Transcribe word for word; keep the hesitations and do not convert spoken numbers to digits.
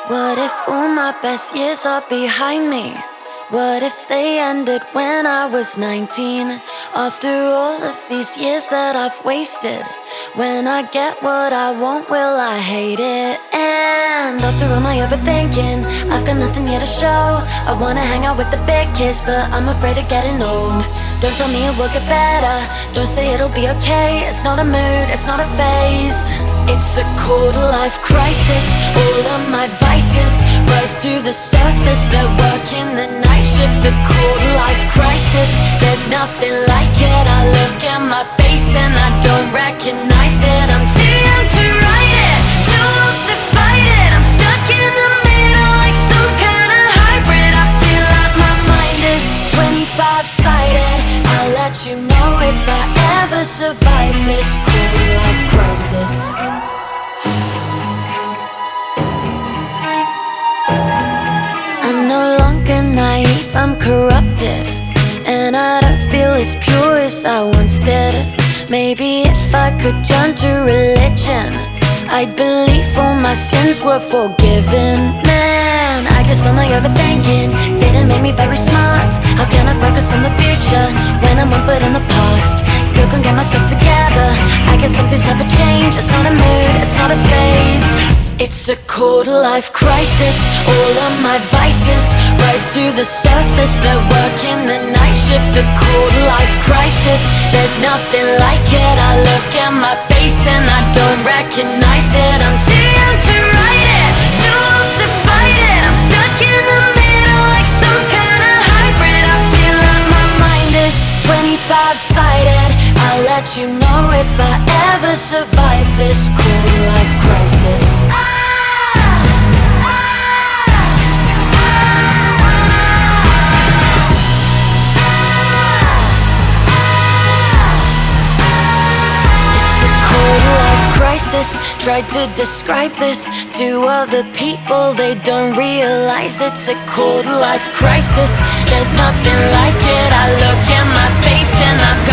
What if all my best years are behind me? What if they ended when I was nineteen? After all of these years that I've wasted, when I get what I want, will I hate it? And after all my overthinking, I've got nothing here to show. I wanna hang out with the big kids, but I'm afraid of getting old. Don't tell me it will get better, don't say it'll be okay. It's not a mood, it's not a phase. It's a quarter life crisis. All of my vices rise to the surface. They're working the night shift. A quarter life crisis. There's nothing like it. I look at my face and I don't recognize it. I'm too young to write it, too old to fight it. I'm stuck in the middle like some kind of hybrid. I feel like my mind is twenty-five sided. I'll let you know if I ever survive this quarter life crisis. I'm no longer naive, I'm corrupted, and I don't feel as pure as I once did. Maybe if I could turn to religion, I'd believe all my sins were forgiven. Man, I guess all my overthinking didn't make me very smart. How can I focus on the future when I'm one foot in the past? Still can't get myself together. I guess something's never changed. It's not a mood, it's not a phase. It's a quarter life crisis. All of my vices rise to the surface. They're working the night shift. A quarter life crisis. There's nothing like it. I look at my face and I don't recognize it. I'm too young to write it, too old to fight it. I'm stuck in the middle like some kind of hybrid. I feel like my mind is twenty-five sided. I'll let you know if I ever survive this quarter life crisis. Tried to describe this to other people, they don't realize it's a quarter life crisis. There's nothing like it. I look at my face and I'm